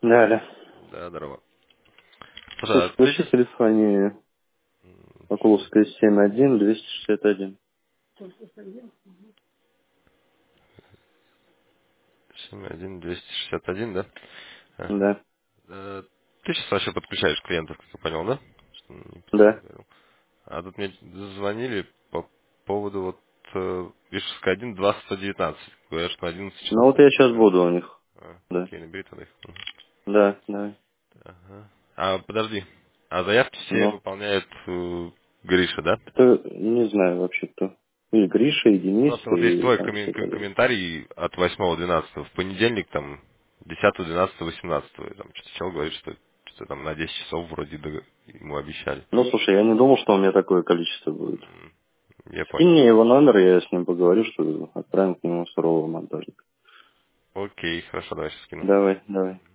Да, да. Да, здорово. Слушай, Слушай, а ты включи сейчас... телефоне Окуловская 7.1, 261. 71-261, да? Ага. Да, Ты сейчас вообще подключаешь клиентов, как я понял, да? Что не да. говорил. А тут мне звонили по поводу вот Вишевская 1, 2, 119. Говорят, что на 11 Ну часов вот я сейчас подключают. буду у них. Да, Окей, набери тогда их. Мгм. да, да. Ага. А, подожди. А заявки все Ну, выполняет Гриша, да? кто, не знаю вообще кто. И Гриша, и У Денис, нас вот есть и твой там все подряд. комментарий от 8-12. В понедельник, там, 10-12-18. Там, что-то человек говорит, что там на 10 часов вроде ему обещали. Ну, слушай, я не думал, что у меня такое количество будет. Я Скинь понял. мне его номер, я с ним поговорю, что отправим к нему сурового монтажника. Окей, хорошо, давай сейчас скину. Давай, давай.